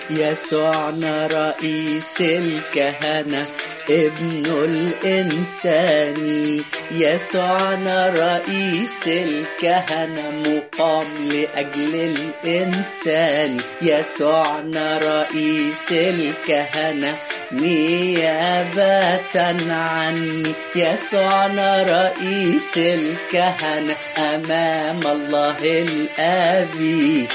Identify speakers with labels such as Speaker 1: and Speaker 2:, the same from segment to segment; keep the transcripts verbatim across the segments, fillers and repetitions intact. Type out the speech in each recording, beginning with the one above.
Speaker 1: يسوعنا رئيس الكهنة ابن الإنسان. يسوعنا رئيس الكهنة مقام لأجل الإنسان. يسوعنا رئيس الكهنة نيابة عني. يسوعنا رئيس الكهنة أمام الله الآب.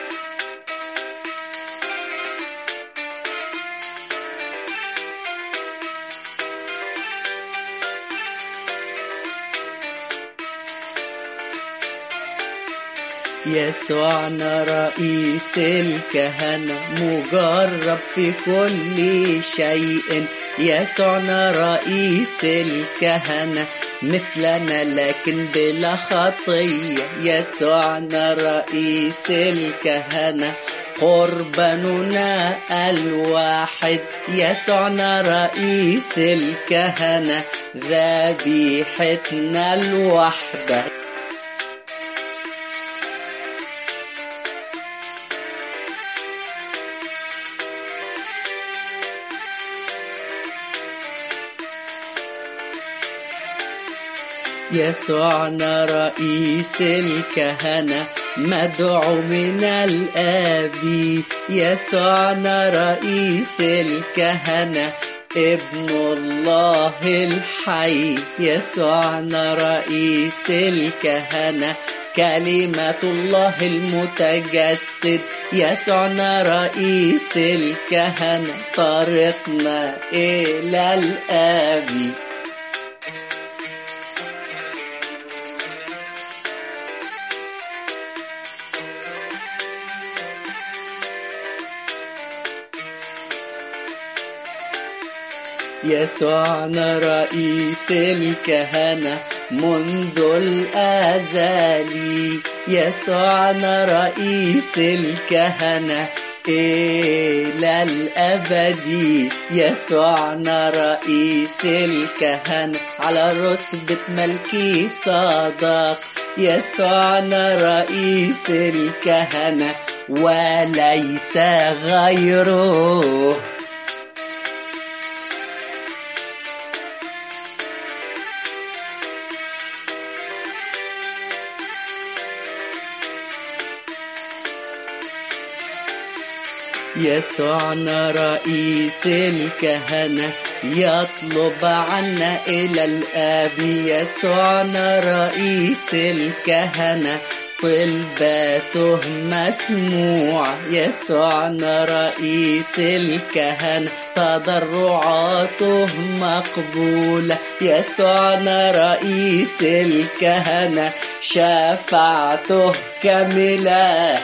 Speaker 1: يسوعنا رئيس الكهنة مجرب في كل شيء. يسوعنا رئيس الكهنة مثلنا لكن بلا خطية. يسوعنا رئيس الكهنة قرباننا الواحد. يسوعنا رئيس الكهنة ذبيحتنا الوحدة. يسوعنا رئيس الكهنة مدعو من الآب. يسوعنا رئيس الكهنة ابن الله الحي. يسوعنا رئيس الكهنة كلمة الله المتجسد. يسوعنا رئيس الكهنة طريقنا إلى الآب. يسوعنا رئيس الكهنة منذ الأزل. يسوعنا رئيس الكهنة إلى الأبد. يسوعنا رئيس الكهنة على رتبة ملكي صدق. يسوعنا رئيس الكهنة وليس غيره. يسوعنا رئيس الكهنة يطلب عنا إلى الآب. يسوعنا رئيس الكهنة طلباته مسموع. يسوعنا رئيس الكهنة تضرعاته مقبولة. يسوعنا رئيس الكهنة شفاعته كاملة.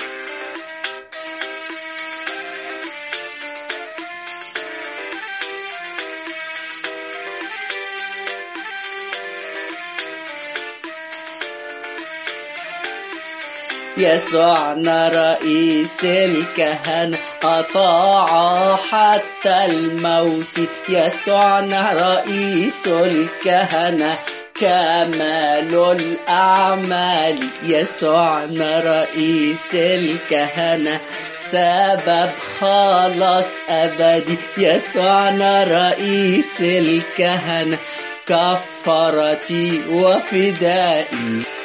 Speaker 1: يسوعنا رئيس الكهنة أطاع حتى الموت. يسوعنا رئيس الكهنة كمال الأعمال. يسوعنا رئيس الكهنة سبب خلاص أبدي. يسوعنا رئيس الكهنة كفارتي وفدائي.